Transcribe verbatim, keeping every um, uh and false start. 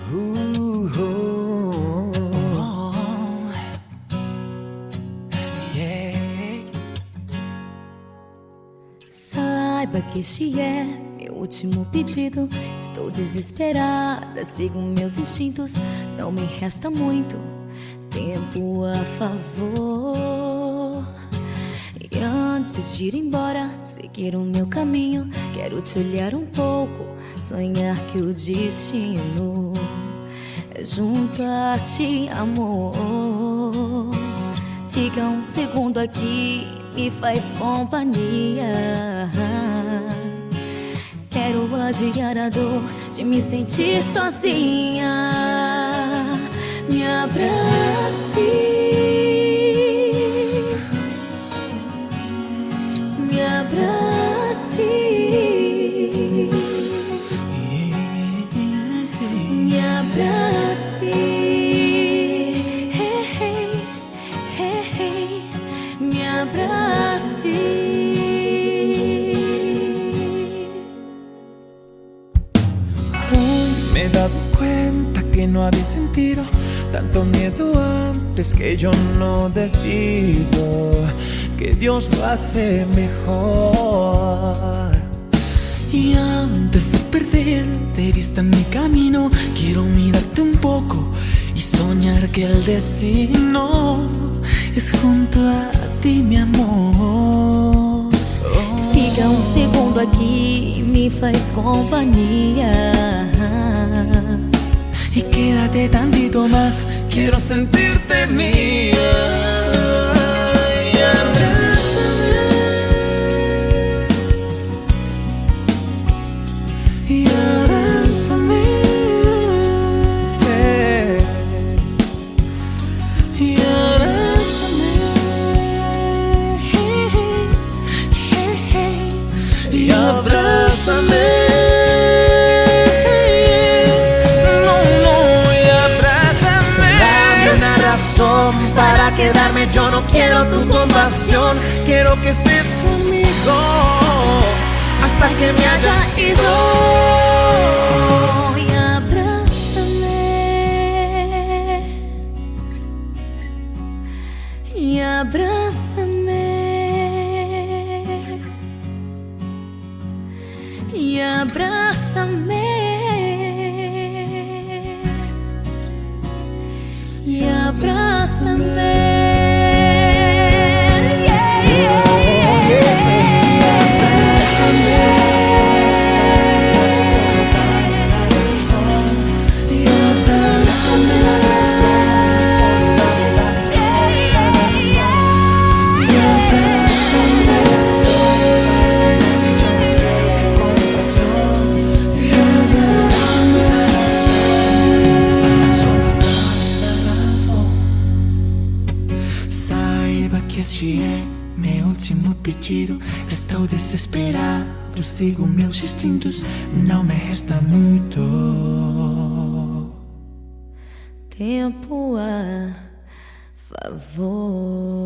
Uh, oh, oh, yeah. Saiba que este é meu último pedido. Estou desesperada, sigo meus instintos. Não me resta muito tempo a favor. E antes de ir embora, seguir o meu caminho, quero te olhar um pouco, sonhar que o destino é junto a ti, amor. Fica um segundo aqui, me faz companhia. Quero adiar a dor de me sentir sozinha. Me abrace, me abrace, me abrace, hey, hey, hey, hey, me abrace. Hoy me he dado cuenta que no había sentido tanto miedo antes, que yo no decido, que Dios lo hace mejor. Y antes de perderte de vista en mi camino, quiero mirarte un poco y soñar que el destino es junto a ti, mi amor. Oh. Fica um segundo aqui, me faz companhia. Y quédate tantito más, quiero sentirte mía. Y abrázame, y abrázame, Hey. y abrázame, hey, hey, hey, hey, y abrázame. Para quedarme, yo no quiero tu compasión, quiero que estés conmigo hasta que me haya ido. Y abrázame, y abrázame, y abrázame, y abrázame. Este é meu último pedido. Estou desesperado, sigo meus instintos. Não me resta muito tempo a favor.